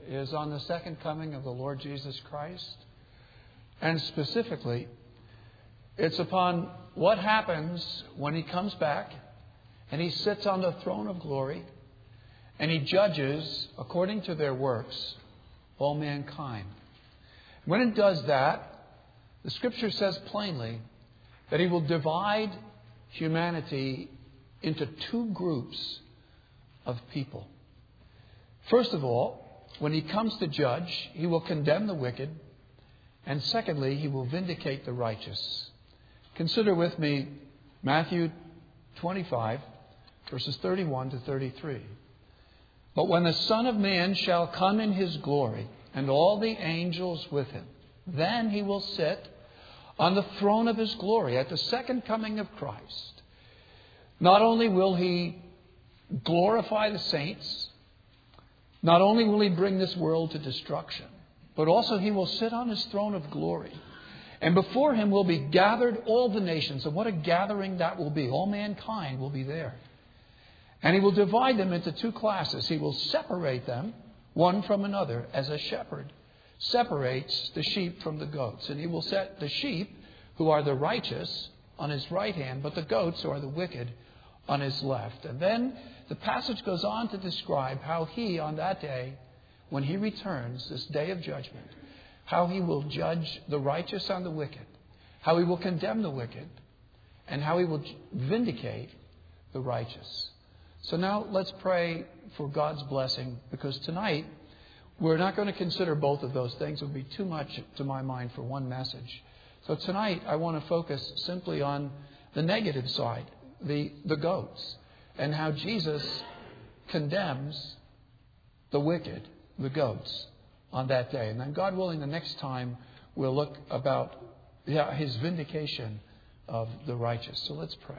is on the second coming of the Lord Jesus Christ. And specifically, it's upon what happens when He comes back and He sits on the throne of glory and He judges, according to their works, all mankind. When it does that, the Scripture says plainly that He will divide humanity into two groups of people. First of all, when He comes to judge, He will condemn the wicked. And secondly, He will vindicate the righteous. Consider with me Matthew 25, verses 31 to 33. But when the Son of Man shall come in His glory, and all the angels with Him, then He will sit on the throne of His glory at the second coming of Christ. Not only will He glorify the saints, not only will He bring this world to destruction, but also He will sit on His throne of glory. And before Him will be gathered all the nations. And what a gathering that will be. All mankind will be there. And He will divide them into two classes. He will separate them, one from another, as a shepherd separates the sheep from the goats. And He will set the sheep, who are the righteous, on His right hand, but the goats, who are the wicked, on His left. And then the passage goes on to describe how He, on that day, when He returns, this day of judgment, how He will judge the righteous and the wicked, how He will condemn the wicked, and how He will vindicate the righteous. So now let's pray for God's blessing, because tonight we're not going to consider both of those things. It would be too much to my mind for one message. So tonight I want to focus simply on the negative side, the goats, and how Jesus condemns the wicked, the goats, on that day. And then, God willing, the next time we'll look about His vindication of the righteous. So let's pray.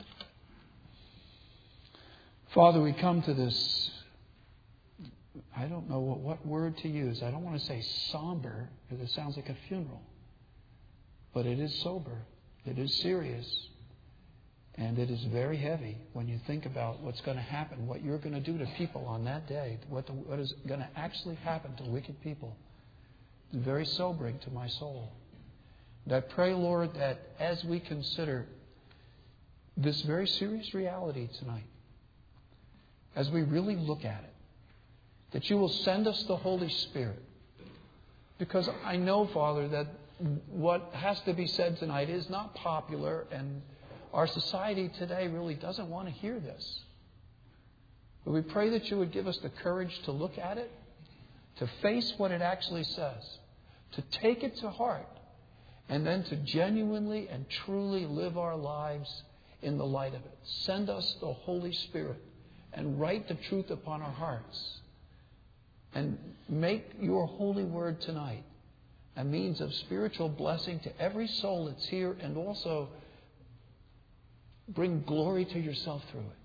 Father, we come to this, I don't know what word to use. I don't want to say somber, because it sounds like a funeral. But it is sober. It is serious. And it is very heavy when you think about what's going to happen, what you're going to do to people on that day, what is going to actually happen to wicked people. It's very sobering to my soul. And I pray, Lord, that as we consider this very serious reality tonight, as we really look at it, that you will send us the Holy Spirit. Because I know, Father, that what has to be said tonight is not popular, and our society today really doesn't want to hear this. But we pray that you would give us the courage to look at it, to face what it actually says, to take it to heart, and then to genuinely and truly live our lives in the light of it. Send us the Holy Spirit and write the truth upon our hearts. And make your holy word tonight a means of spiritual blessing to every soul that's here, and also bring glory to yourself through it.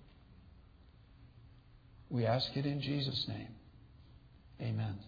We ask it in Jesus' name. Amen.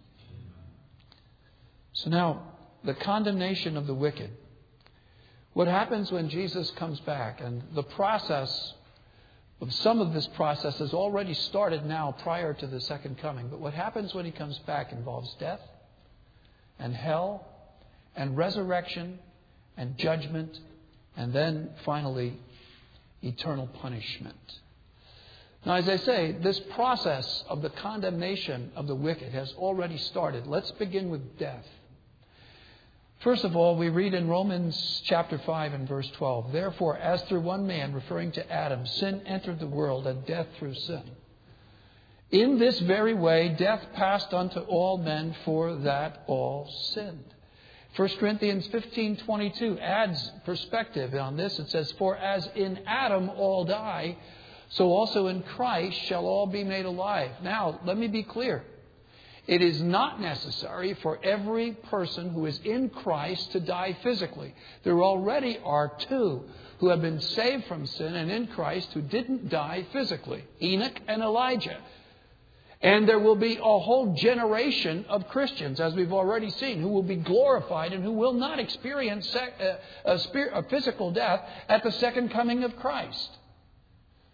So now, the condemnation of the wicked. What happens when Jesus comes back? And the process of some of this process has already started now prior to the second coming. But what happens when He comes back involves death and hell and resurrection and judgment, and then finally eternal punishment. Now, as I say, this process of the condemnation of the wicked has already started. Let's begin with death. First of all, we read in Romans chapter 5 and verse 12, "Therefore, as through one man," referring to Adam, "sin entered the world, and death through sin. In this very way, death passed unto all men, for that all sinned." 1 Corinthians 15:22 adds perspective on this. It says, "For as in Adam all die, so also in Christ shall all be made alive." Now, let me be clear. It is not necessary for every person who is in Christ to die physically. There already are two who have been saved from sin and in Christ who didn't die physically, Enoch and Elijah. And there will be a whole generation of Christians, as we've already seen, who will be glorified and who will not experience a physical death at the second coming of Christ.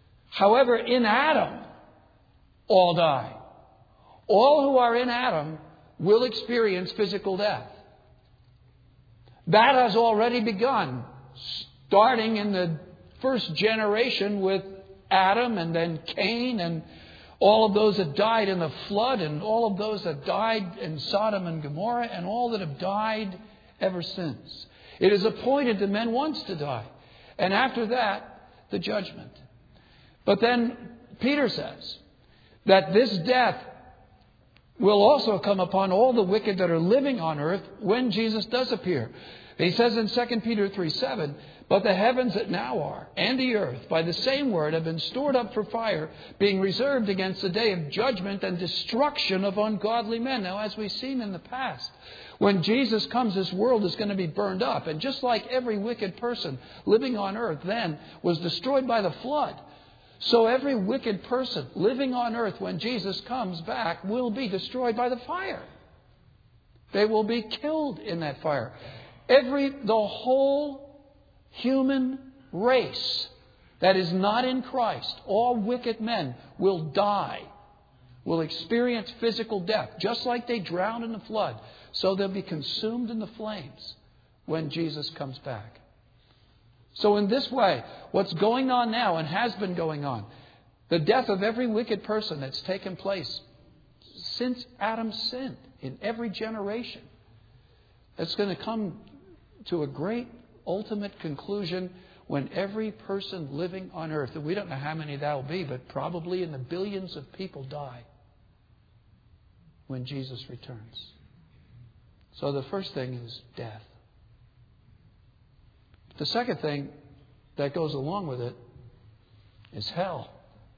However, in Adam, all die. All who are in Adam will experience physical death. That has already begun, starting in the first generation with Adam and then Cain and all of those that died in the flood and all of those that died in Sodom and Gomorrah and all that have died ever since. It is appointed to men once to die. And after that, the judgment. But then Peter says that this death will also come upon all the wicked that are living on earth when Jesus does appear. He says in 2 Peter 3:7, but the heavens that now are and the earth by the same word have been stored up for fire, being reserved against the day of judgment and destruction of ungodly men. Now, as we've seen in the past, when Jesus comes, this world is going to be burned up. And just like every wicked person living on earth then was destroyed by the flood, so every wicked person living on earth when Jesus comes back will be destroyed by the fire. They will be killed in that fire. The whole human race that is not in Christ, all wicked men will die, will experience physical death, just like they drowned in the flood. So they'll be consumed in the flames when Jesus comes back. So in this way, what's going on now and has been going on, the death of every wicked person that's taken place since Adam sinned in every generation, it's going to come to a great ultimate conclusion when every person living on earth, and we don't know how many that will be, but probably in the billions of people die when Jesus returns. So the first thing is death. The second thing that goes along with it is hell.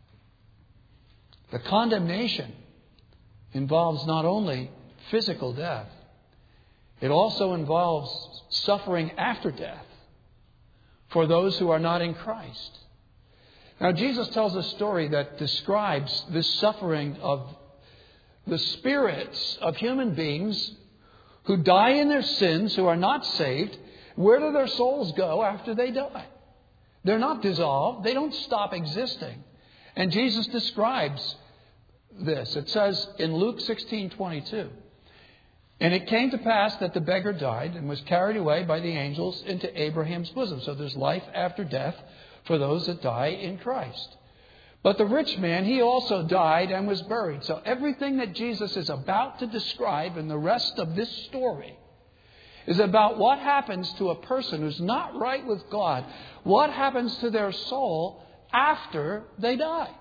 The condemnation involves not only physical death, it also involves suffering after death for those who are not in Christ. Now, Jesus tells a story that describes this suffering of the spirits of human beings who die in their sins, who are not saved. Where do their souls go after they die? They're not dissolved. They don't stop existing. And Jesus describes this. It says in Luke 16:22, and it came to pass that the beggar died and was carried away by the angels into Abraham's bosom. So there's life after death for those that die in Christ. But the rich man, he also died and was buried. So everything that Jesus is about to describe in the rest of this story is about what happens to a person who's not right with God. What happens to their soul after they die.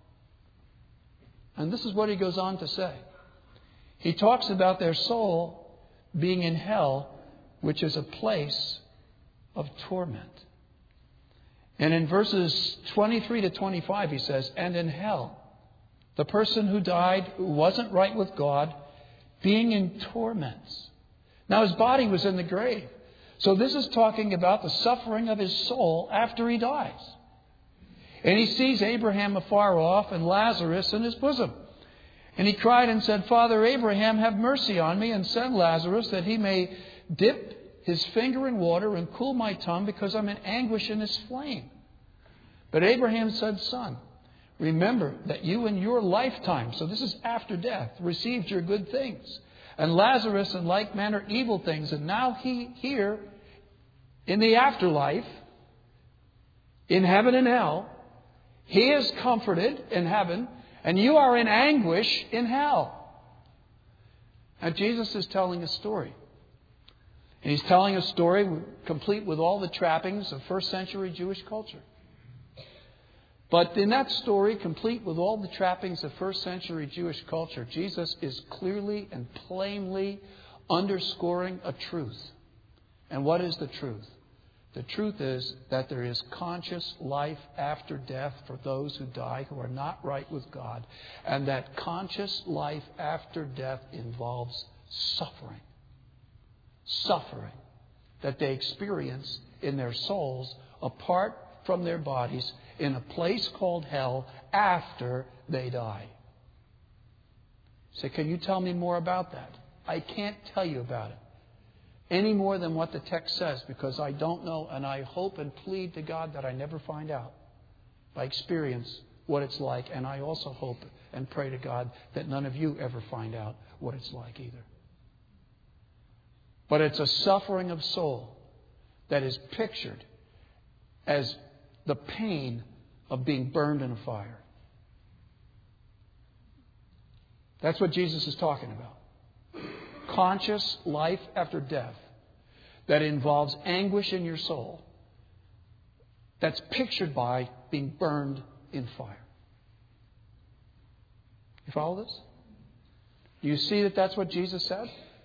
And this is what he goes on to say. He talks about their soul being in hell, which is a place of torment. And in verses 23 to 25, he says, and in hell, the person who died, who wasn't right with God, being in torments. Now, his body was in the grave. So this is talking about the suffering of his soul after he dies. And he sees Abraham afar off and Lazarus in his bosom. And he cried and said, Father Abraham, have mercy on me and send Lazarus that he may dip his finger in water and cool my tongue, because I'm in anguish in this flame. But Abraham said, Son, remember that you in your lifetime, so this is after death, received your good things, and Lazarus in like manner evil things. And now he here in the afterlife, in heaven and hell, he is comforted in heaven, and you are in anguish in hell. Now Jesus is telling a story. And he's telling a story complete with all the trappings of first century Jewish culture. But in that story, complete with all the trappings of first century Jewish culture, Jesus is clearly and plainly underscoring a truth. And what is the truth? The truth is that there is conscious life after death for those who die who are not right with God. And that conscious life after death involves suffering. Suffering that they experience in their souls apart from their bodies in a place called hell after they die. So can you tell me more about that? I can't tell you about it any more than what the text says, because I don't know, and I hope and plead to God that I never find out by experience what it's like. And I also hope and pray to God that none of you ever find out what it's like either. But it's a suffering of soul that is pictured as the pain of being burned in a fire. That's what Jesus is talking about. Conscious life after death that involves anguish in your soul. That's pictured by being burned in fire. You follow this? You see that that's what Jesus said?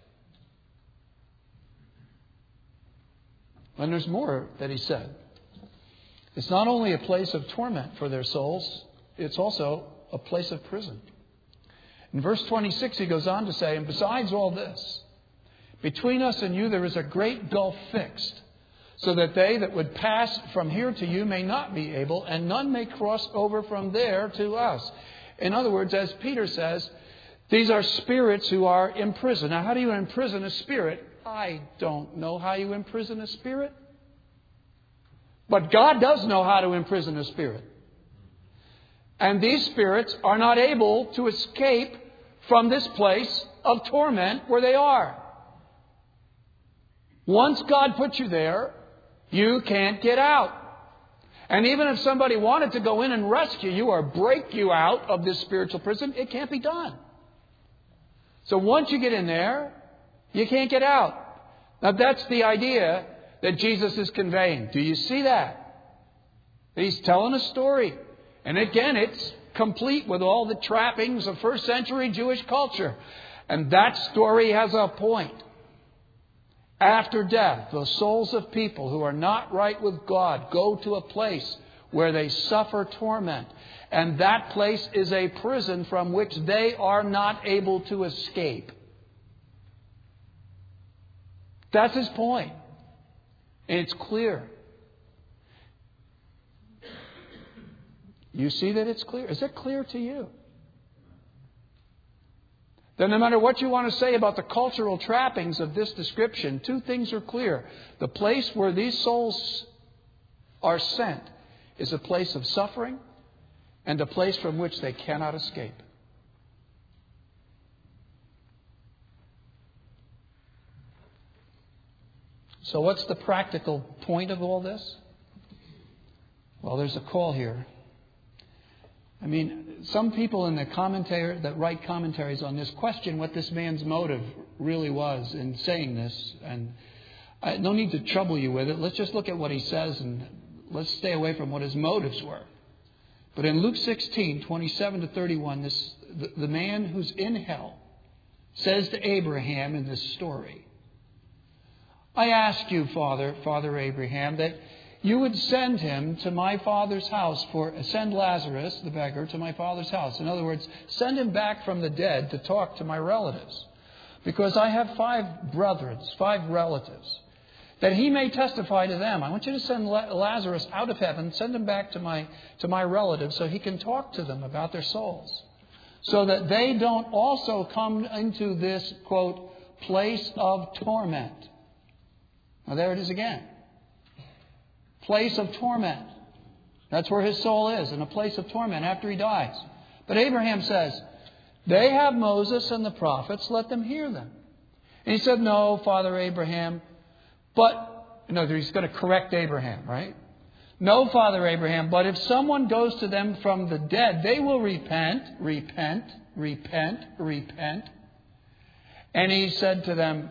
And there's more that he said. It's not only a place of torment for their souls, it's also a place of prison. In verse 26, he goes on to say, and besides all this, between us and you there is a great gulf fixed, so that they that would pass from here to you may not be able, and none may cross over from there to us. In other words, as Peter says, these are spirits who are imprisoned. Now, how do you imprison a spirit? I don't know how you imprison a spirit. But God does know how to imprison a spirit. And these spirits are not able to escape from this place of torment where they are. Once God puts you there, you can't get out. And even if somebody wanted to go in and rescue you or break you out of this spiritual prison, it can't be done. So once you get in there, you can't get out. Now that's the idea that Jesus is conveying. Do you see that? He's telling a story. And again, it's complete with all the trappings of first century Jewish culture. And that story has a point. After death, the souls of people who are not right with God go to a place where they suffer torment. And that place is a prison from which they are not able to escape. That's his point. And it's clear. You see that it's clear? Is it clear to you? Then no matter what you want to say about the cultural trappings of this description, two things are clear. The place where these souls are sent is a place of suffering and a place from which they cannot escape. So what's the practical point of all this? Well, there's a call here. I mean, some people in the commentary that write commentaries on this question what this man's motive really was in saying this. And no need to trouble you with it. Let's just look at what he says and let's stay away from what his motives were. But in Luke 16, 27 to 31, the man who's in hell says to Abraham in this story, I ask you, Father Abraham, that you would send him to my father's house send Lazarus, the beggar, to my father's house. In other words, send him back from the dead to talk to my relatives. Because I have 5 relatives, that he may testify to them. I want you to send Lazarus out of heaven, send him back to my relatives so he can talk to them about their souls. So that they don't also come into this, quote, place of torment. Now there it is again. Place of torment. That's where his soul is, in a place of torment after he dies. But Abraham says, they have Moses and the prophets, let them hear them. And he said, no, Father Abraham, he's going to correct Abraham, right? No, Father Abraham, but if someone goes to them from the dead, they will repent. And he said to them,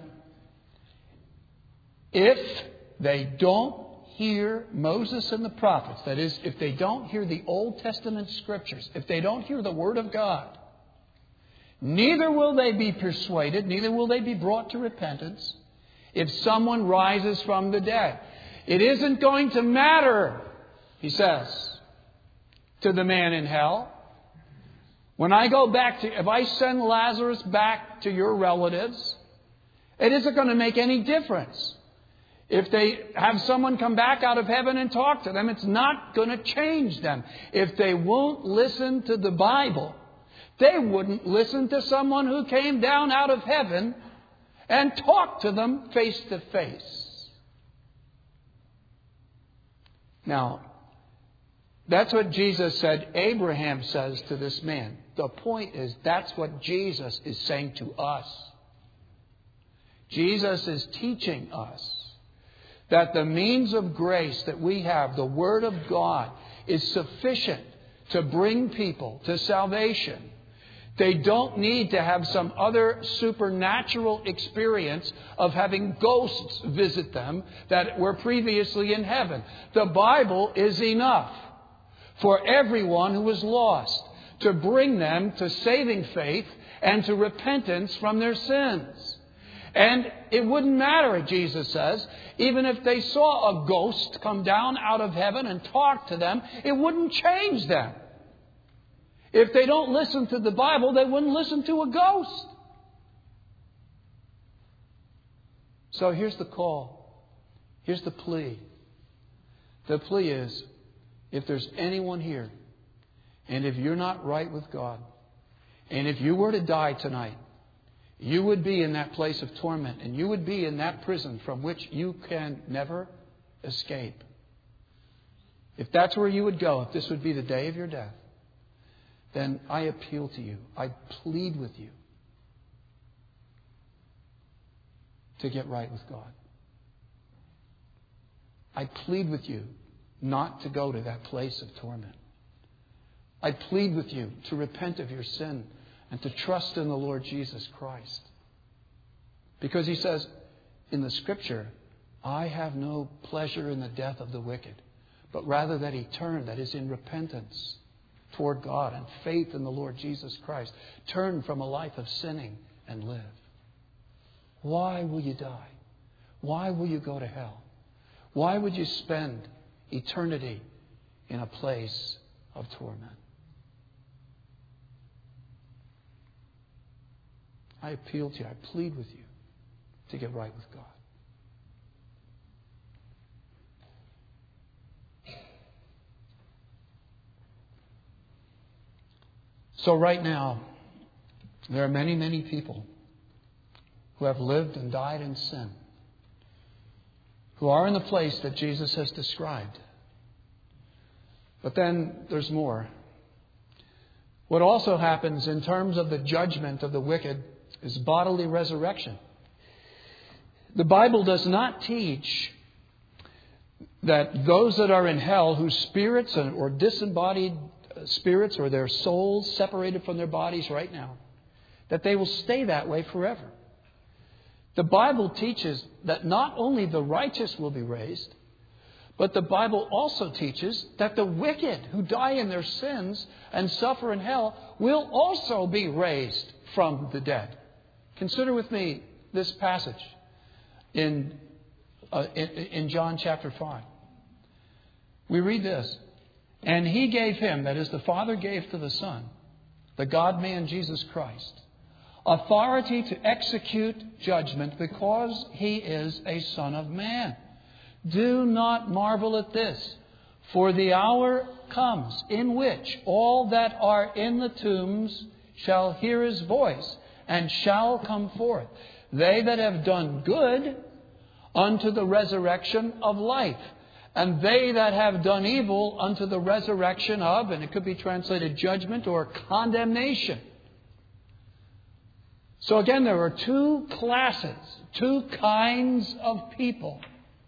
if they don't hear Moses and the prophets, that is, if they don't hear the Old Testament scriptures, if they don't hear the Word of God, neither will they be persuaded, neither will they be brought to repentance if someone rises from the dead. It isn't going to matter, he says, to the man in hell. When I go back if I send Lazarus back to your relatives, it isn't going to make any difference. If they have someone come back out of heaven and talk to them, it's not going to change them. If they won't listen to the Bible, they wouldn't listen to someone who came down out of heaven and talked to them face to face. Now, That's what Jesus said Abraham says to this man. The point is, that's what Jesus is saying to us. Jesus is teaching us that the means of grace that we have, the Word of God, is sufficient to bring people to salvation. They don't need to have some other supernatural experience of having ghosts visit them that were previously in heaven. The Bible is enough for everyone who is lost, to bring them to saving faith and to repentance from their sins. And it wouldn't matter, Jesus says, even if they saw a ghost come down out of heaven and talk to them, it wouldn't change them. If they don't listen to the Bible, they wouldn't listen to a ghost. So here's the call. Here's the plea. The plea is, if there's anyone here, and if you're not right with God, and if you were to die tonight, you would be in that place of torment, and you would be in that prison from which you can never escape. If that's where you would go, if this would be the day of your death, then I appeal to you. I plead with you to get right with God. I plead with you not to go to that place of torment. I plead with you to repent of your sin and to trust in the Lord Jesus Christ. Because He says in the Scripture, I have no pleasure in the death of the wicked, but rather that he turn, that is in repentance toward God and faith in the Lord Jesus Christ. Turn from a life of sinning and live. Why will you die? Why will you go to hell? Why would you spend eternity in a place of torment? I appeal to you, I plead with you to get right with God. So right now, there are many, many people who have lived and died in sin, who are in the place that Jesus has described. But then there's more. What also happens in terms of the judgment of the wicked is bodily resurrection. The Bible does not teach that those that are in hell, whose spirits or disembodied spirits or their souls separated from their bodies right now, that they will stay that way forever. The Bible teaches that not only the righteous will be raised, but the Bible also teaches that the wicked who die in their sins and suffer in hell will also be raised from the dead. Consider with me this passage in John chapter 5. We read this. And He gave Him, that is the Father gave to the Son, the God-man Jesus Christ, authority to execute judgment because He is a Son of Man. Do not marvel at this, for the hour comes in which all that are in the tombs shall hear His voice and shall come forth. They that have done good unto the resurrection of life, and they that have done evil unto the resurrection of, and it could be translated judgment or condemnation. So again, there are two classes, two kinds of people.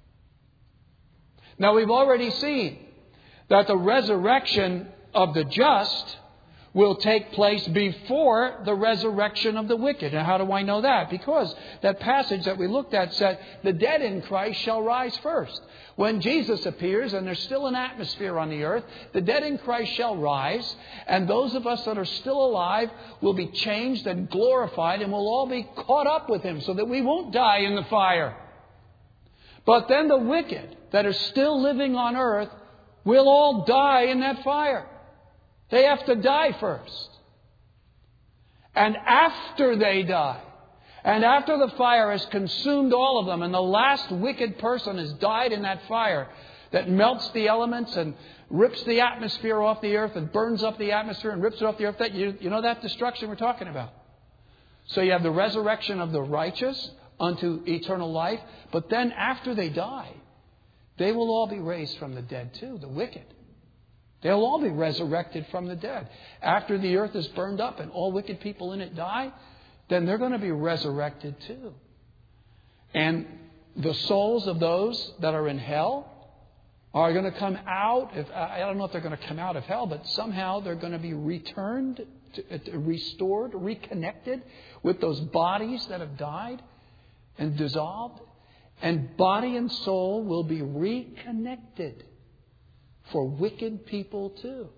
Now we've already seen that the resurrection of the just will take place before the resurrection of the wicked. And how do I know that? Because that passage that we looked at said, the dead in Christ shall rise first. When Jesus appears and there's still an atmosphere on the earth, the dead in Christ shall rise, and those of us that are still alive will be changed and glorified, and we'll all be caught up with Him so that we won't die in the fire. But then the wicked that are still living on earth will all die in that fire. They have to die first. And after they die, and after the fire has consumed all of them, and the last wicked person has died in that fire that melts the elements and rips the atmosphere off the earth and burns up the atmosphere and rips it off the earth, you know that destruction we're talking about. So you have the resurrection of the righteous unto eternal life, but then after they die, they will all be raised from the dead too, the wicked. They'll all be resurrected from the dead. After the earth is burned up and all wicked people in it die, then they're going to be resurrected too. And the souls of those that are in hell are going to come out. I don't know if they're going to come out of hell, but somehow they're going to be returned, restored, reconnected with those bodies that have died and dissolved. And body and soul will be reconnected for wicked people too.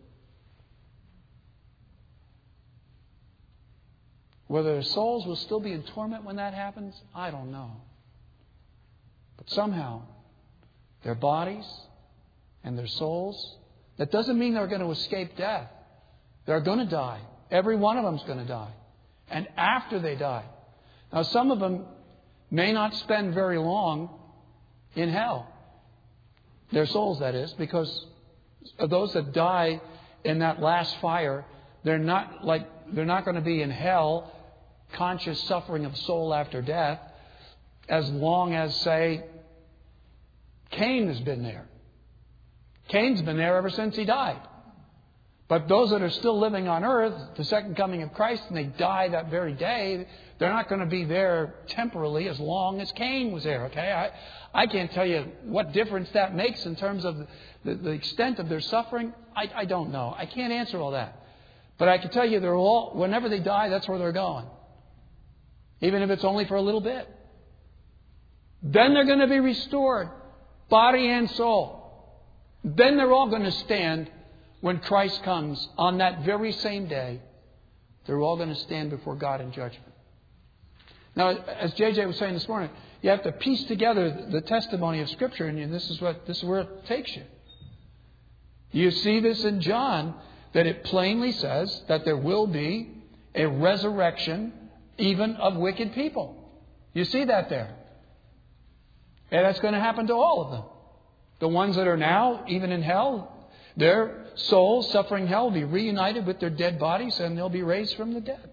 Whether their souls will still be in torment when that happens, I don't know. But somehow, their bodies and their souls, that doesn't mean they're going to escape death. They're going to die. Every one of them is going to die. And after they die. Now, some of them may not spend very long in hell. Their souls, that is, because those that die in that last fire, they're not going to be in hell, conscious suffering of soul after death, as long as, say, Cain has been there. Cain's been there ever since he died. But those that are still living on earth, the second coming of Christ, and they die that very day, they're not going to be there temporally as long as Cain was there. Okay, I can't tell you what difference that makes in terms of the extent of their suffering. I don't know. I can't answer all that. But I can tell you, they're all, whenever they die, that's where they're going. Even if it's only for a little bit. Then they're going to be restored, body and soul. Then they're all going to stand when Christ comes on that very same day. They're all going to stand before God in judgment. Now, as JJ was saying this morning, you have to piece together the testimony of Scripture, and this is where it takes you. You see this in John, that it plainly says that there will be a resurrection even of wicked people. You see that there. And that's going to happen to all of them. The ones that are now, even in hell, their souls suffering hell will be reunited with their dead bodies and they'll be raised from the dead.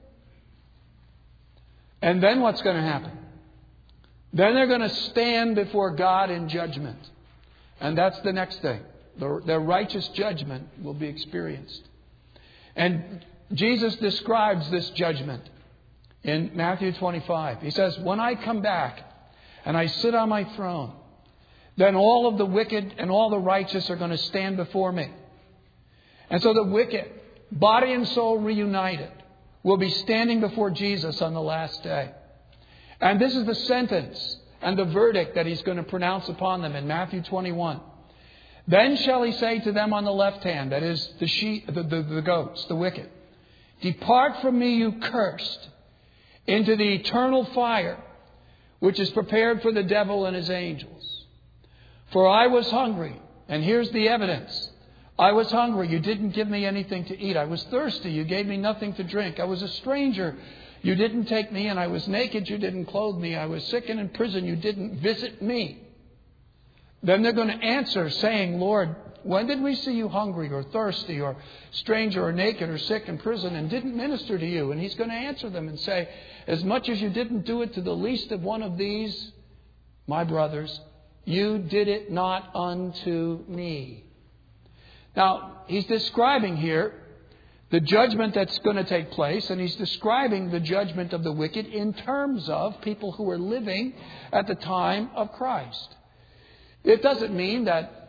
And then what's going to happen? Then they're going to stand before God in judgment. And that's the next thing. Their righteous judgment will be experienced. And Jesus describes this judgment in Matthew 25. He says, "When I come back and I sit on my throne, then all of the wicked and all the righteous are going to stand before me." And so the wicked, body and soul reunited, will be standing before Jesus on the last day. And this is the sentence and the verdict that He's going to pronounce upon them in Matthew 21. "Then shall He say to them on the left hand," that is the goats, the wicked, "Depart from me, you cursed, into the eternal fire, which is prepared for the devil and his angels. For I was hungry," and here's the evidence. "I was hungry, you didn't give me anything to eat. I was thirsty, you gave me nothing to drink. I was a stranger, you didn't take me in. I was naked, you didn't clothe me. I was sick and in prison, you didn't visit me." Then they're going to answer saying, "Lord, when did we see you hungry or thirsty or stranger or naked or sick in prison and didn't minister to you?" And He's going to answer them and say, "As much as you didn't do it to the least of one of these, my brothers, you did it not unto me." Now, He's describing here the judgment that's going to take place, and He's describing the judgment of the wicked in terms of people who were living at the time of Christ. It doesn't mean that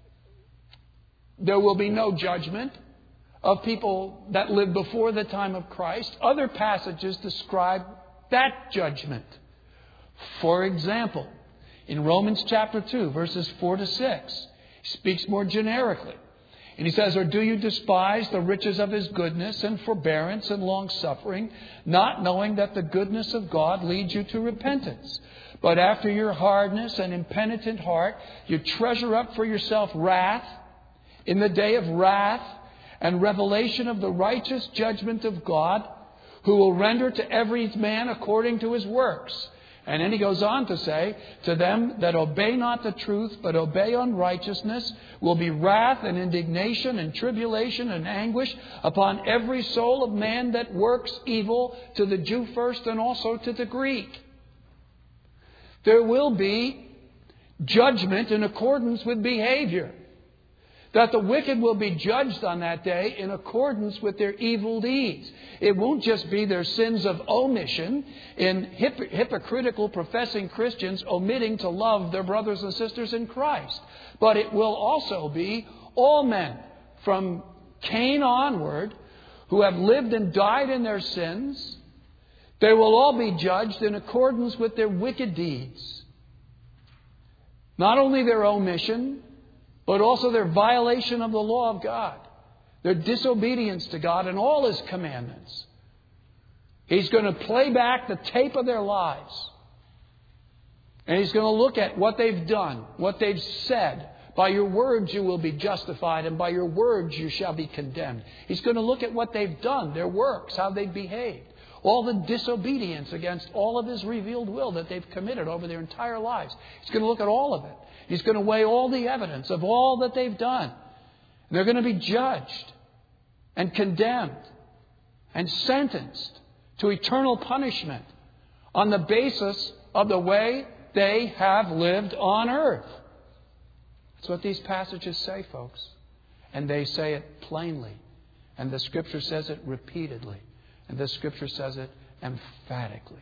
there will be no judgment of people that lived before the time of Christ. Other passages describe that judgment. For example, in Romans chapter 2, verses 4 to 6, He speaks more generically. And He says, "Or do you despise the riches of His goodness and forbearance and long-suffering, not knowing that the goodness of God leads you to repentance? But after your hardness and impenitent heart, you treasure up for yourself wrath in the day of wrath and revelation of the righteous judgment of God, who will render to every man according to his works." And then He goes on to say, "To them that obey not the truth, but obey unrighteousness, will be wrath and indignation and tribulation and anguish upon every soul of man that works evil, to the Jew first and also to the Greek." There will be judgment in accordance with behavior. That the wicked will be judged on that day in accordance with their evil deeds. It won't just be their sins of omission in hypocritical professing Christians omitting to love their brothers and sisters in Christ. But it will also be all men from Cain onward who have lived and died in their sins. They will all be judged in accordance with their wicked deeds. Not only their omission, but also their violation of the law of God. Their disobedience to God and all His commandments. He's going to play back the tape of their lives. And He's going to look at what they've done, what they've said. By your words you will be justified, and by your words you shall be condemned. He's going to look at what they've done, their works, how they've behaved. All the disobedience against all of His revealed will that they've committed over their entire lives. He's going to look at all of it. He's going to weigh all the evidence of all that they've done. They're going to be judged and condemned and sentenced to eternal punishment on the basis of the way they have lived on earth. That's what these passages say, folks. And they say it plainly. And the Scripture says it repeatedly. And the Scripture says it emphatically.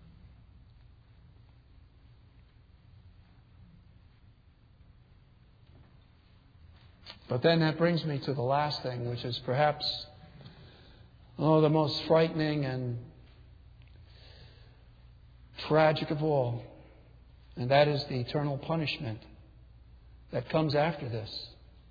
But then that brings me to the last thing, which is perhaps the most frightening and tragic of all. And that is the eternal punishment that comes after this.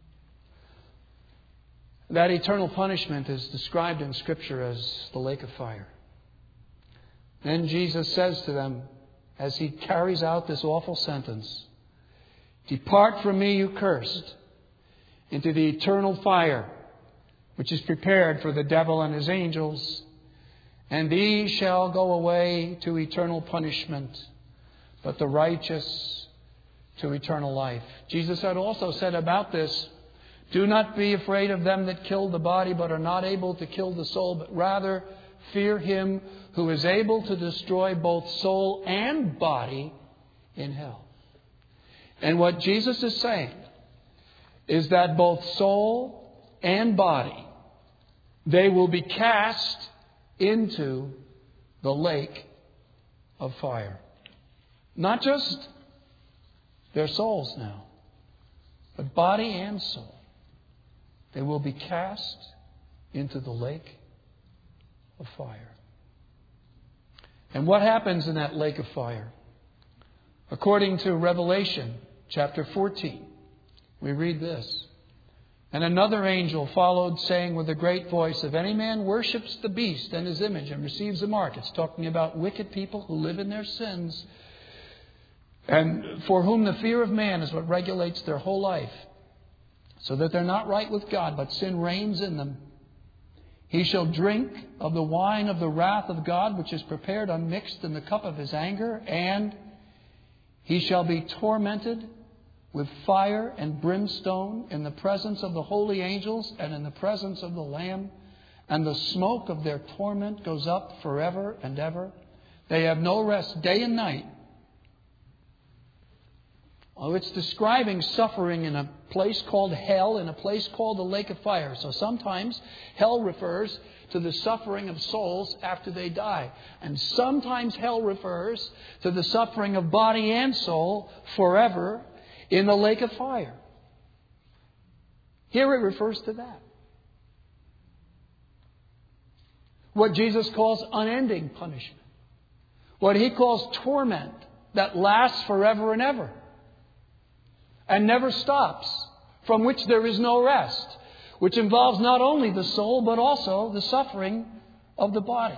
That eternal punishment is described in Scripture as the lake of fire. Then Jesus says to them, as He carries out this awful sentence, "Depart from me, you cursed, into the eternal fire, which is prepared for the devil and his angels, and these shall go away to eternal punishment, but the righteous to eternal life." Jesus had also said about this, "Do not be afraid of them that kill the body, but are not able to kill the soul, but rather fear Him who is able to destroy both soul and body in hell." And what Jesus is saying is that both soul and body, they will be cast into the lake of fire. Not just their souls now, but body and soul. They will be cast into the lake of fire. And what happens in that lake of fire? According to Revelation chapter 14, we read this. "And another angel followed, saying with a great voice, If any man worships the beast and his image and receives a mark," it's talking about wicked people who live in their sins, and for whom the fear of man is what regulates their whole life, so that they're not right with God, but sin reigns in them, "he shall drink of the wine of the wrath of God, which is prepared unmixed in the cup of His anger, and he shall be tormented with fire and brimstone in the presence of the holy angels and in the presence of the Lamb. And the smoke of their torment goes up forever and ever. They have no rest day and night." Oh, it's describing suffering in a place called hell, in a place called the lake of fire. So sometimes hell refers to the suffering of souls after they die. And sometimes hell refers to the suffering of body and soul forever in the lake of fire. Here it refers to that. What Jesus calls unending punishment. What He calls torment that lasts forever and ever. And never stops, from which there is no rest, which involves not only the soul, but also the suffering of the body.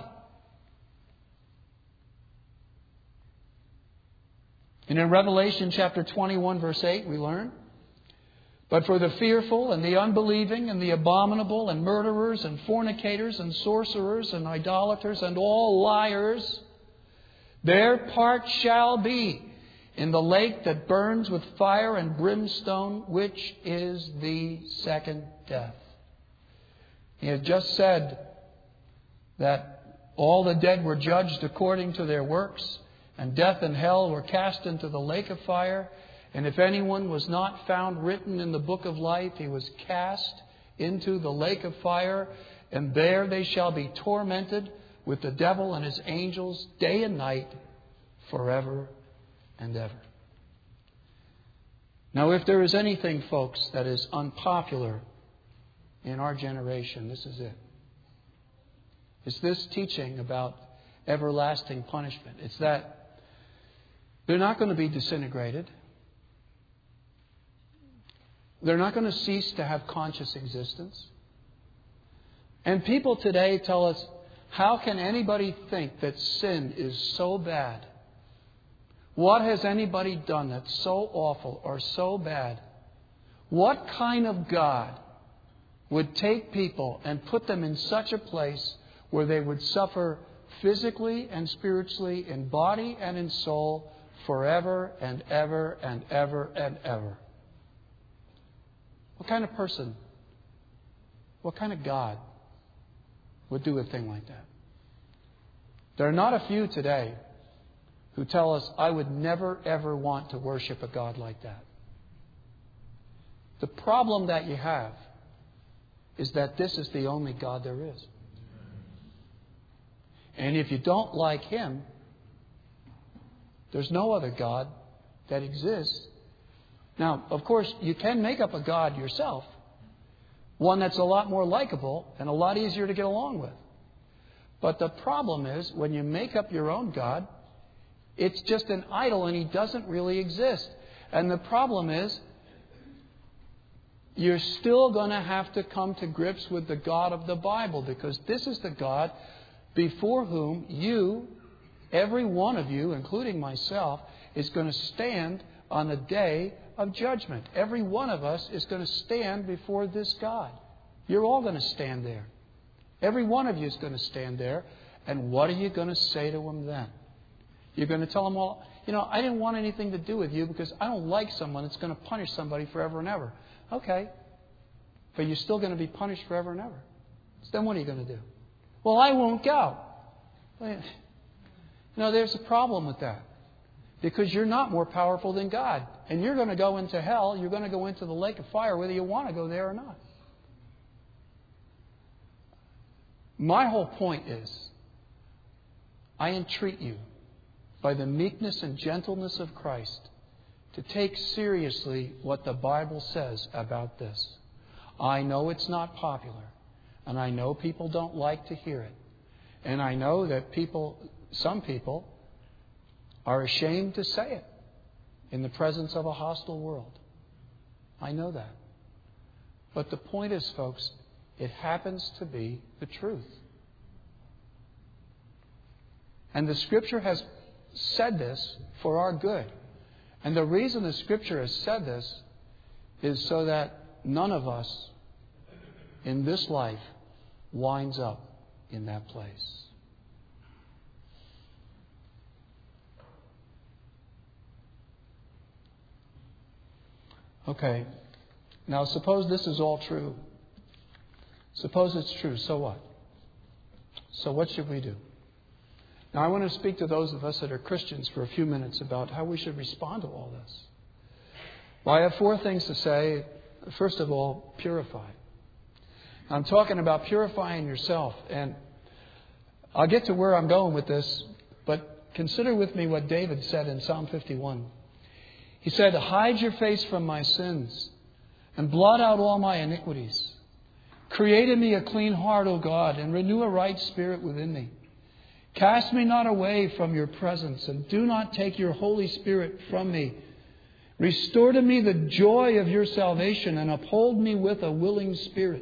And in Revelation chapter 21, verse 8, we learn, "But for the fearful and the unbelieving and the abominable and murderers and fornicators and sorcerers and idolaters and all liars, their part shall be in the lake that burns with fire and brimstone, which is the second death." He had just said that all the dead were judged according to their works, and death and hell were cast into the lake of fire. And if anyone was not found written in the book of life, he was cast into the lake of fire, and there they shall be tormented with the devil and his angels day and night forever and ever. Now, if there is anything, folks, that is unpopular in our generation, this is it. It's this teaching about everlasting punishment. It's that they're not going to be disintegrated. They're not going to cease to have conscious existence. And people today tell us, how can anybody think that sin is so bad? What has anybody done that's so awful or so bad? What kind of God would take people and put them in such a place where they would suffer physically and spiritually, in body and in soul, forever and ever and ever and ever? What kind of person, what kind of God would do a thing like that? There are not a few today who tell us, I would never ever want to worship a God like that. The problem that you have is that this is the only God there is. And if you don't like Him, there's no other God that exists. Now, of course, you can make up a God yourself, one that's a lot more likable and a lot easier to get along with. But the problem is, when you make up your own God, it's just an idol and He doesn't really exist. And the problem is, you're still going to have to come to grips with the God of the Bible, because this is the God before whom you, every one of you, including myself, is going to stand on the day of judgment. Every one of us is going to stand before this God. You're all going to stand there. Every one of you is going to stand there. And what are you going to say to Him then? You're going to tell Him, well, I didn't want anything to do with you because I don't like someone that's going to punish somebody forever and ever. Okay. But you're still going to be punished forever and ever. So then what are you going to do? Well, I won't go. There's a problem with that. Because you're not more powerful than God. And you're going to go into hell. You're going to go into the lake of fire whether you want to go there or not. My whole point is, I entreat you, by the meekness and gentleness of Christ, to take seriously what the Bible says about this. I know it's not popular. And I know people don't like to hear it. And I know that some people, are ashamed to say it in the presence of a hostile world. I know that. But the point is, folks, it happens to be the truth. And the Scripture has said this for our good. And the reason the Scripture has said this is so that none of us in this life winds up in that place. Okay, now suppose this is all true. Suppose it's true, so what? So what should we do? Now I want to speak to those of us that are Christians for a few minutes about how we should respond to all this. Well, I have 4 things to say. First of all, purify. I'm talking about purifying yourself. And I'll get to where I'm going with this, but consider with me what David said in Psalm 51. He said, hide your face from my sins and blot out all my iniquities. Create in me a clean heart, O God, and renew a right spirit within me. Cast me not away from your presence, and do not take your Holy Spirit from me. Restore to me the joy of your salvation, and uphold me with a willing spirit.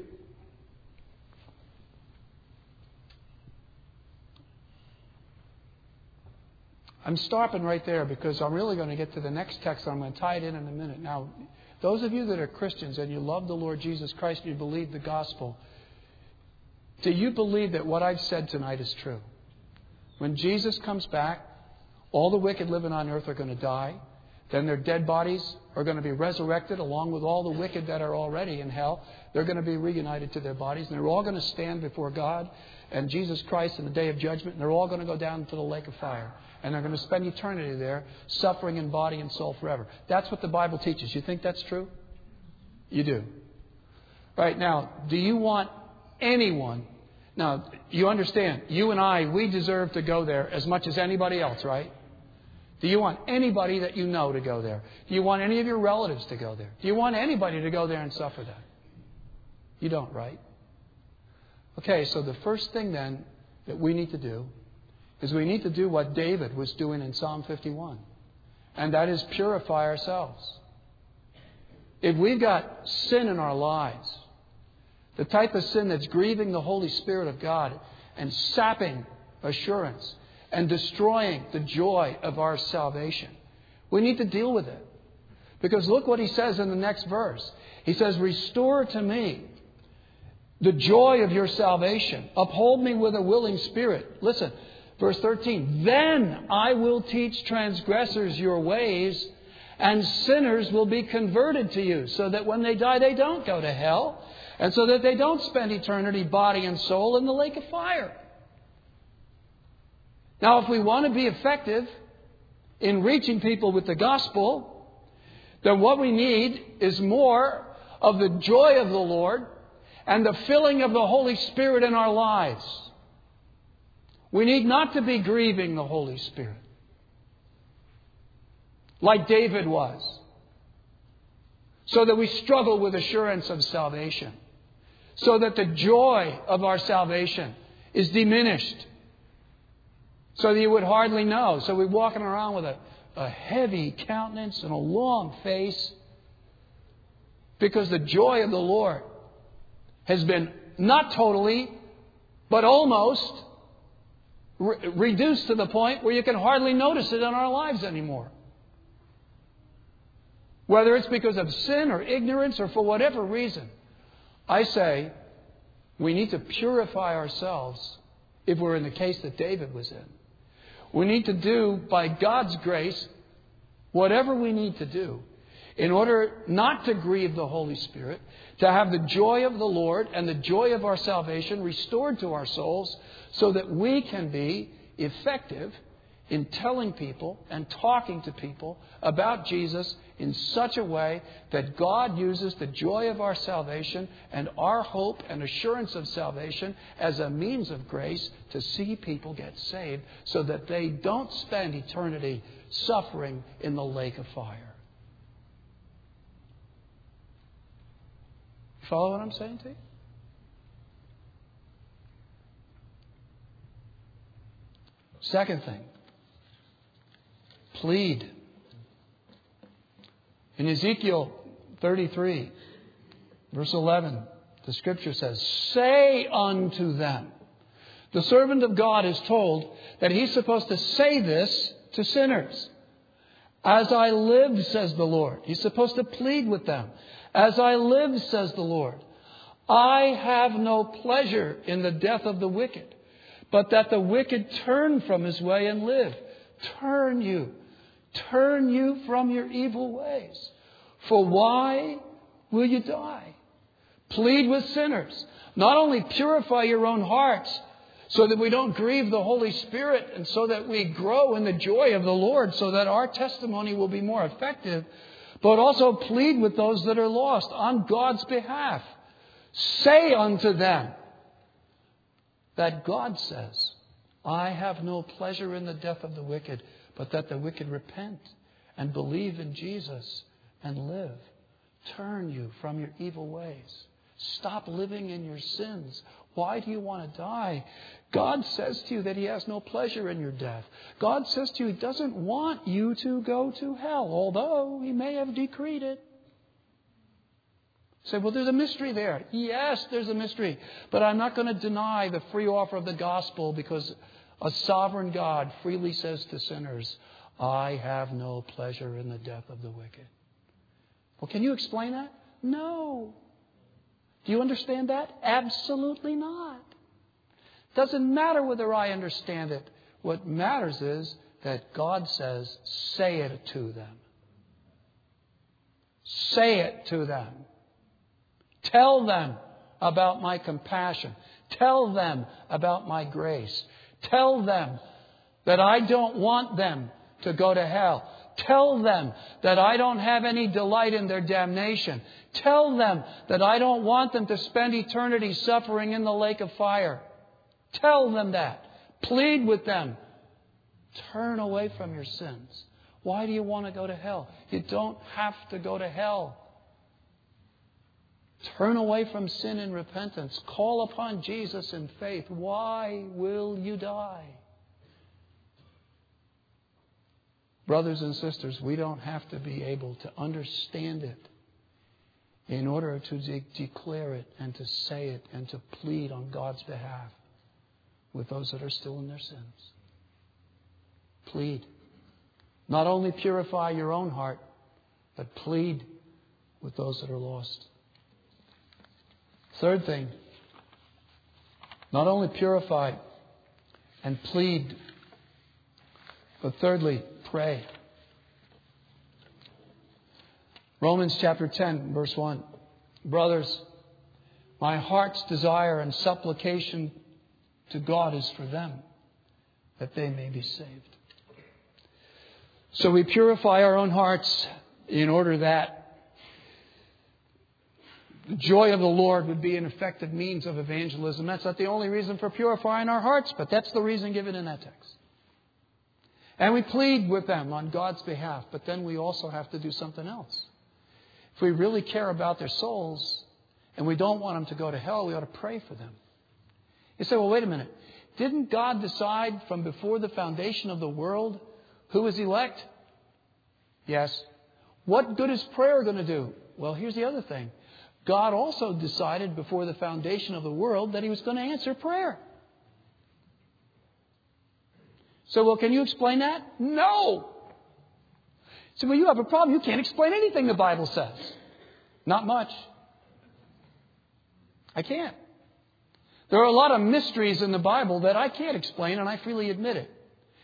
I'm stopping right there because I'm really going to get to the next text. I'm going to tie it in a minute. Now, those of you that are Christians and you love the Lord Jesus Christ and you believe the gospel, do you believe that what I've said tonight is true? When Jesus comes back, all the wicked living on earth are going to die. Then their dead bodies are going to be resurrected along with all the wicked that are already in hell. They're going to be reunited to their bodies. And they're all going to stand before God and Jesus Christ in the day of judgment. And they're all going to go down to the lake of fire. and they're going to spend eternity there, suffering in body and soul forever. That's what the Bible teaches. You think that's true? You do. Right now, do you want anyone? Now, you understand, you and I, we deserve to go there as much as anybody else, right? Do you want anybody that you know to go there? Do you want any of your relatives to go there? Do you want anybody to go there and suffer that? You don't, right? Okay, so the first thing then that we need to do is we need to do what David was doing in Psalm 51. And that is purify ourselves. If we've got sin in our lives, the type of sin that's grieving the Holy Spirit of God and sapping assurance and destroying the joy of our salvation, we need to deal with it. Because look what he says in the next verse. He says, restore to me the joy of your salvation. Uphold me with a willing spirit. Listen, verse 13. Then I will teach transgressors your ways, and sinners will be converted to you, so that when they die, they don't go to hell, and so that they don't spend eternity, body and soul, in the lake of fire. Now, if we want to be effective in reaching people with the gospel, then what we need is more of the joy of the Lord and the filling of the Holy Spirit in our lives. We need not to be grieving the Holy Spirit like David was, so that we struggle with assurance of salvation, so that the joy of our salvation is diminished, so that you would hardly know. So we're walking around with a heavy countenance and a long face, because the joy of the Lord has been not totally, but almost reduced to the point where you can hardly notice it in our lives anymore. Whether it's because of sin or ignorance or for whatever reason, I say we need to purify ourselves if we're in the case that David was in. We need to do, by God's grace, whatever we need to do in order not to grieve the Holy Spirit, to have the joy of the Lord and the joy of our salvation restored to our souls, so that we can be effective in telling people and talking to people about Jesus in such a way that God uses the joy of our salvation and our hope and assurance of salvation as a means of grace to see people get saved, so that they don't spend eternity suffering in the lake of fire. Follow what I'm saying to you? Second thing, plead. In Ezekiel 33, verse 11, the Scripture says, say unto them. The servant of God is told that he's supposed to say this to sinners. As I live, says the Lord. He's supposed to plead with them. As I live, says the Lord, I have no pleasure in the death of the wicked, but that the wicked turn from his way and live. Turn you from your evil ways. For why will you die? Plead with sinners. Not only purify your own hearts so that we don't grieve the Holy Spirit, and so that we grow in the joy of the Lord, so that our testimony will be more effective, but also plead with those that are lost on God's behalf. Say unto them that God says, I have no pleasure in the death of the wicked, but that the wicked repent and believe in Jesus and live. Turn you from your evil ways. Stop living in your sins. Why do you want to die? God says to you that He has no pleasure in your death. God says to you He doesn't want you to go to hell, although He may have decreed it. You say, well, there's a mystery there. Yes, there's a mystery. But I'm not going to deny the free offer of the gospel, because a sovereign God freely says to sinners, I have no pleasure in the death of the wicked. Well, can you explain that? No. Do you understand that? Absolutely not. Doesn't matter whether I understand it. What matters is that God says, say it to them. Say it to them. Tell them about my compassion. Tell them about my grace. Tell them that I don't want them to go to hell. Tell them that I don't have any delight in their damnation. Tell them that I don't want them to spend eternity suffering in the lake of fire. Tell them that. Plead with them. Turn away from your sins. Why do you want to go to hell? You don't have to go to hell. Turn away from sin in repentance. Call upon Jesus in faith. Why will you die? Brothers and sisters, we don't have to be able to understand it in order to declare it and to say it and to plead on God's behalf with those that are still in their sins. Plead. Not only purify your own heart, but plead with those that are lost. Third thing, not only purify and plead, but thirdly, pray. Romans chapter 10, verse 1. Brothers, my heart's desire and supplication to God is for them, that they may be saved. So we purify our own hearts in order that the joy of the Lord would be an effective means of evangelism. That's not the only reason for purifying our hearts, but that's the reason given in that text. And we plead with them on God's behalf, but then we also have to do something else. If we really care about their souls and we don't want them to go to hell, we ought to pray for them. You say, well, wait a minute. Didn't God decide from before the foundation of the world who was elect? Yes. What good is prayer going to do? Well, here's the other thing. God also decided before the foundation of the world that He was going to answer prayer. So, well, can you explain that? No. So, well, you have a problem. You can't explain anything the Bible says. Not much. I can't. There are a lot of mysteries in the Bible that I can't explain, and I freely admit it.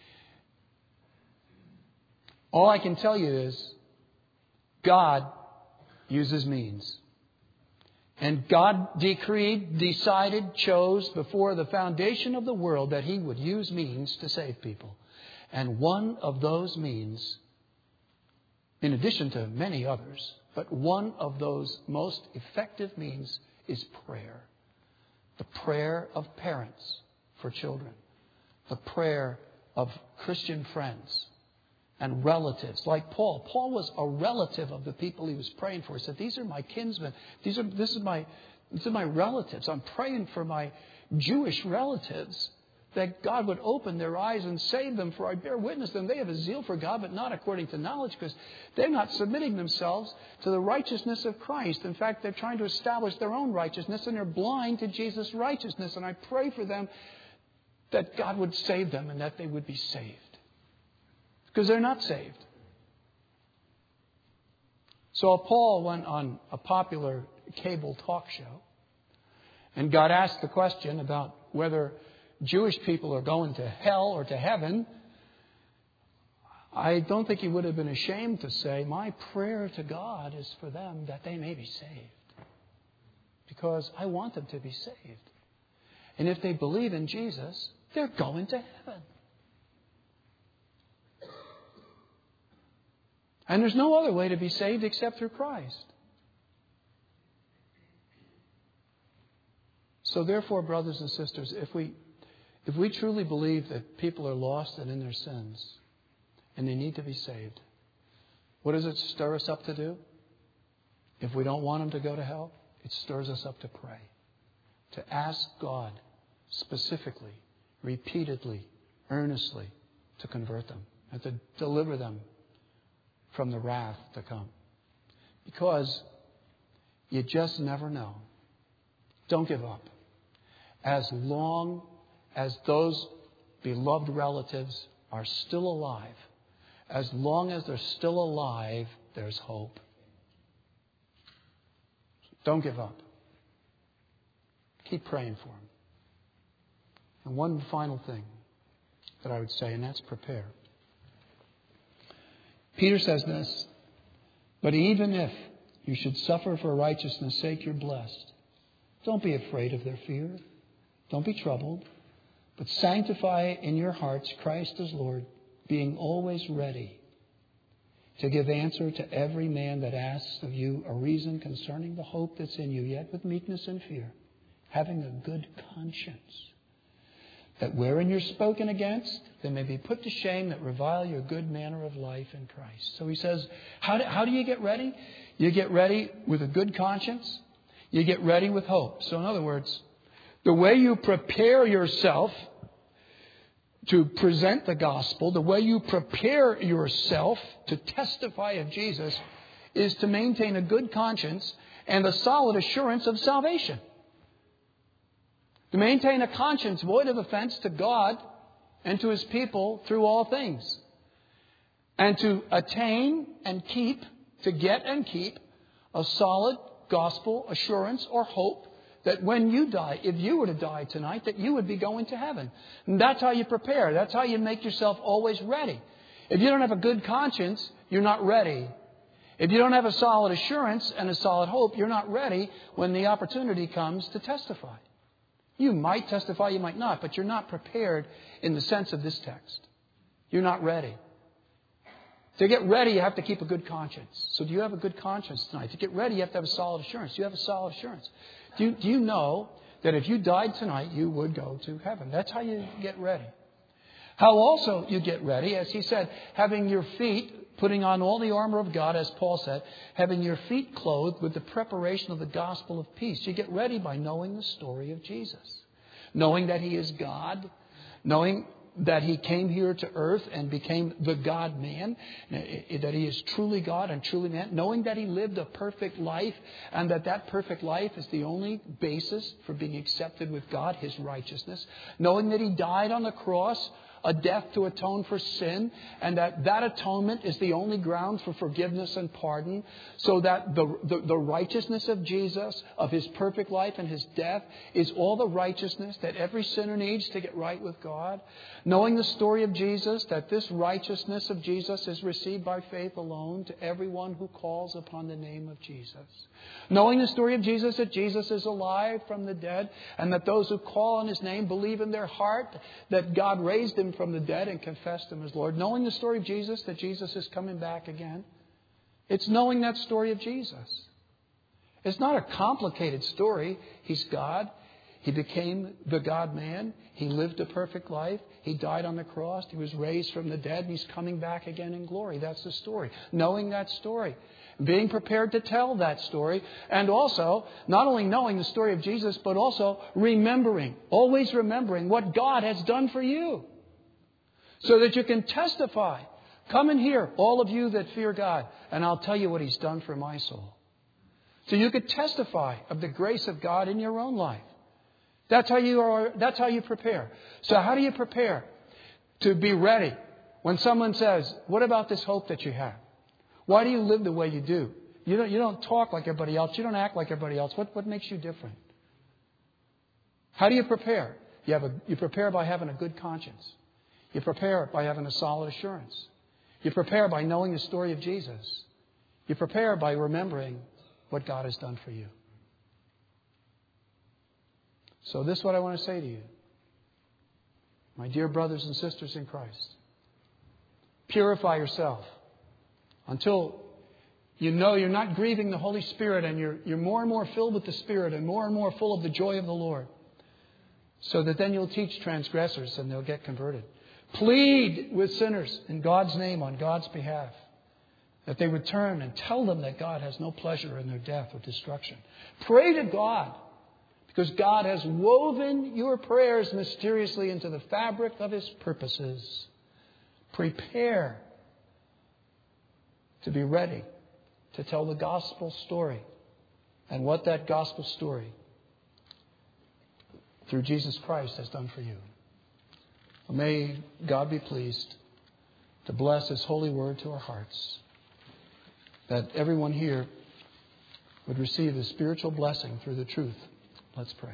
All I can tell you is God uses means. And God decreed, decided, chose before the foundation of the world that He would use means to save people. And one of those means, in addition to many others, but one of those most effective means is prayer. The prayer of parents for children. The prayer of Christian friends and relatives. Like Paul. Paul was a relative of the people he was praying for. He said, these are my kinsmen. These are my relatives. I'm praying for my Jewish relatives that God would open their eyes and save them, for I bear witness to them. They have a zeal for God, but not according to knowledge, because they're not submitting themselves to the righteousness of Christ. In fact, they're trying to establish their own righteousness, and they're blind to Jesus' righteousness. And I pray for them that God would save them and that they would be saved. Because they're not saved. So Paul went on a popular cable talk show and got asked the question about whether Jewish people are going to hell or to heaven. I don't think he would have been ashamed to say, my prayer to God is for them that they may be saved. Because I want them to be saved. And if they believe in Jesus, they're going to heaven. And there's no other way to be saved except through Christ. So therefore, brothers and sisters, if we truly believe that people are lost and in their sins and they need to be saved, what does it stir us up to do? If we don't want them to go to hell, it stirs us up to pray. To ask God specifically, repeatedly, earnestly to convert them and to deliver them from the wrath to come. Because you just never know. Don't give up. As long as those beloved relatives are still alive, as long as they're still alive, there's hope. Don't give up. Keep praying for them. And one final thing that I would say, and that's prepare. Peter says this, but even if you should suffer for righteousness' sake, you're blessed. Don't be afraid of their fear. Don't be troubled. But sanctify in your hearts Christ as Lord, being always ready to give answer to every man that asks of you a reason concerning the hope that's in you, yet with meekness and fear, having a good conscience, that wherein you're spoken against, they may be put to shame that revile your good manner of life in Christ. So he says, how do you get ready? You get ready with a good conscience. You get ready with hope. So in other words, the way you prepare yourself to present the gospel, the way you prepare yourself to testify of Jesus, is to maintain a good conscience and a solid assurance of salvation. To maintain a conscience void of offense to God and to His people through all things. And to attain and keep, to get and keep, a solid gospel assurance or hope that when you die, if you were to die tonight, that you would be going to heaven. And that's how you prepare. That's how you make yourself always ready. If you don't have a good conscience, you're not ready. If you don't have a solid assurance and a solid hope, you're not ready when the opportunity comes to testify. You might testify, you might not, but you're not prepared in the sense of this text. You're not ready. To get ready, you have to keep a good conscience. So do you have a good conscience tonight? To get ready, you have to have a solid assurance. Do you have a solid assurance? Do you know that if you died tonight, you would go to heaven? That's how you get ready. How also you get ready, as he said, having your feet, putting on all the armor of God, as Paul said, having your feet clothed with the preparation of the gospel of peace. You get ready by knowing the story of Jesus. Knowing that He is God. Knowing that He came here to earth and became the God-man, that He is truly God and truly man, knowing that He lived a perfect life and that perfect life is the only basis for being accepted with God, His righteousness, knowing that He died on the cross, a death to atone for sin, and that atonement is the only ground for forgiveness and pardon, so that the righteousness of Jesus, of His perfect life and His death, is all the righteousness that every sinner needs to get right with God. Knowing the story of Jesus, that this righteousness of Jesus is received by faith alone to everyone who calls upon the name of Jesus. Knowing the story of Jesus, that Jesus is alive from the dead, and that those who call on His name believe in their heart that God raised Him from the dead and confessed Him as Lord. Knowing the story of Jesus, that Jesus is coming back again. It's knowing that story of Jesus. It's not a complicated story. He's God. He became the God-man. He lived a perfect life. He died on the cross. He was raised from the dead. And He's coming back again in glory. That's the story. Knowing that story. Being prepared to tell that story. And also, not only knowing the story of Jesus, but also remembering. Always remembering what God has done for you. So that you can testify. Come and hear, all of you that fear God, and I'll tell you what He's done for my soul. So you could testify of the grace of God in your own life. That's how you prepare. So how do you prepare to be ready when someone says, "What about this hope that you have? Why do you live the way you do? You don't talk like everybody else. You don't act like everybody else. What makes you different?" How do you prepare? You prepare by having a good conscience. You prepare by having a solid assurance. You prepare by knowing the story of Jesus. You prepare by remembering what God has done for you. So this is what I want to say to you. My dear brothers and sisters in Christ. Purify yourself until you know you're not grieving the Holy Spirit and you're more and more filled with the Spirit and more full of the joy of the Lord. So that then you'll teach transgressors and they'll get converted. Plead with sinners in God's name on God's behalf. That they return and tell them that God has no pleasure in their death or destruction. Pray to God. Because God has woven your prayers mysteriously into the fabric of His purposes. Prepare to be ready to tell the gospel story. And what that gospel story through Jesus Christ has done for you. May God be pleased to bless His holy word to our hearts. That everyone here would receive the spiritual blessing through the truth. Let's pray.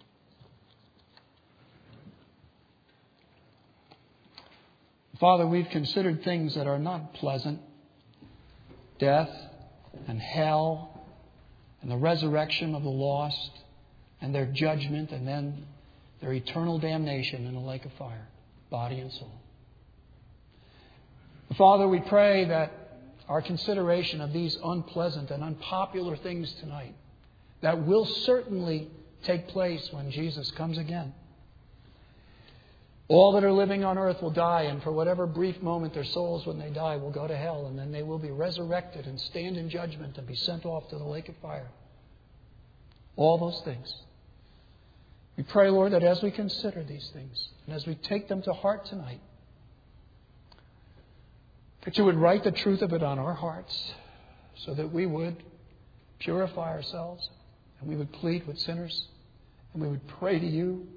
Father, we've considered things that are not pleasant. Death and hell and the resurrection of the lost and their judgment and then their eternal damnation in a lake of fire, body and soul. Father, we pray that our consideration of these unpleasant and unpopular things tonight, that will certainly take place when Jesus comes again. All that are living on earth will die, and for whatever brief moment their souls, when they die, will go to hell, and then they will be resurrected and stand in judgment and be sent off to the lake of fire. All those things. We pray, Lord, that as we consider these things, and as we take them to heart tonight, that You would write the truth of it on our hearts, so that we would purify ourselves, and we would plead with sinners, and we would pray to You.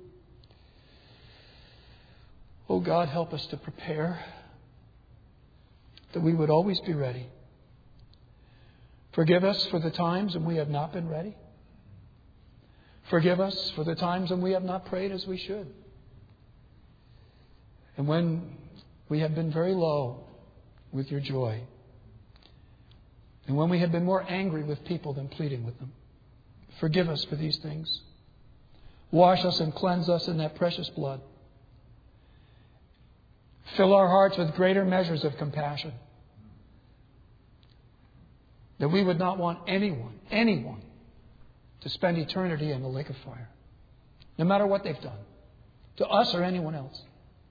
Oh God, help us to prepare, that we would always be ready. Forgive us for the times when we have not been ready. Forgive us for the times when we have not prayed as we should. And when we have been very low with Your joy. And when we have been more angry with people than pleading with them. Forgive us for these things. Wash us and cleanse us in that precious blood. Fill our hearts with greater measures of compassion. That we would not want anyone to spend eternity in the lake of fire. No matter what they've done. To us or anyone else.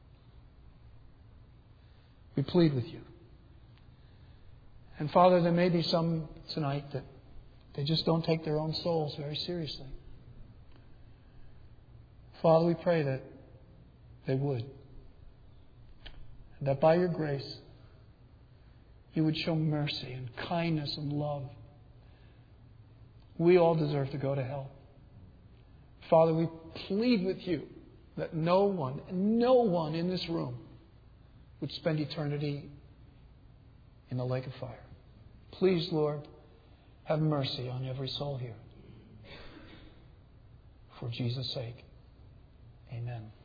We plead with You. And Father, there may be some tonight that they just don't take their own souls very seriously. Father, we pray that they would. And that by Your grace, You would show mercy and kindness and love. We all deserve to go to hell. Father, we plead with You that no one in this room would spend eternity in the lake of fire. Please, Lord, have mercy on every soul here. For Jesus' sake, amen.